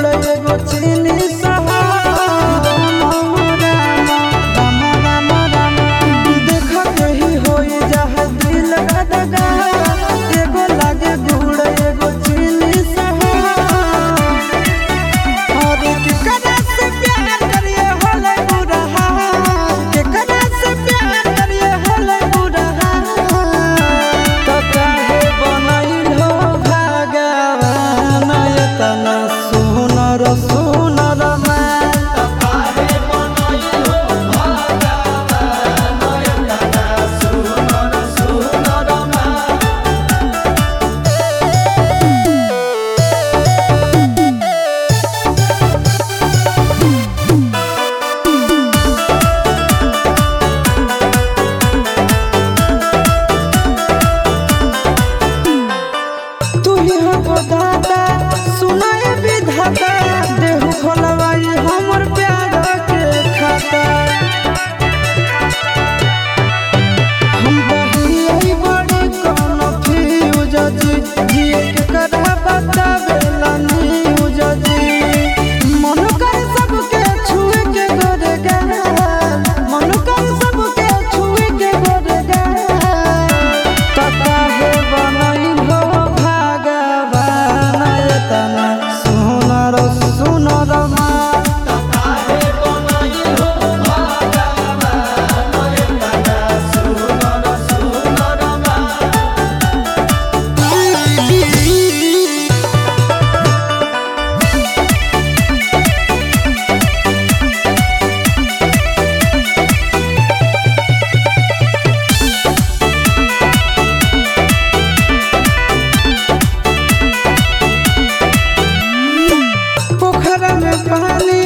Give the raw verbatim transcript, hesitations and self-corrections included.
गुड़ एगो चीनी देखा कहीं होई जहाँ दिल गदगा एगो लागे गुड़ एगो चीनी और केकरा से प्यार करिए होले बुरा केकरा से प्यार करिए होले बुरा तो काहे बनैलो भगवान एतना सुनर सुनर मान तू ही हो दाता सुनाए विधाता देहु खोलवाई हमर प्यार के खाता हम बहिए बड़ी कौन फ्यूज जी जिए के करा बतावेला न्यूज जी मन कर सबके छुए के गोरे गाल मन कर सबके छुए के गोरे गाल काहे बनैलो भगवान एतना सुनर सुनर मान पोखरा में पानी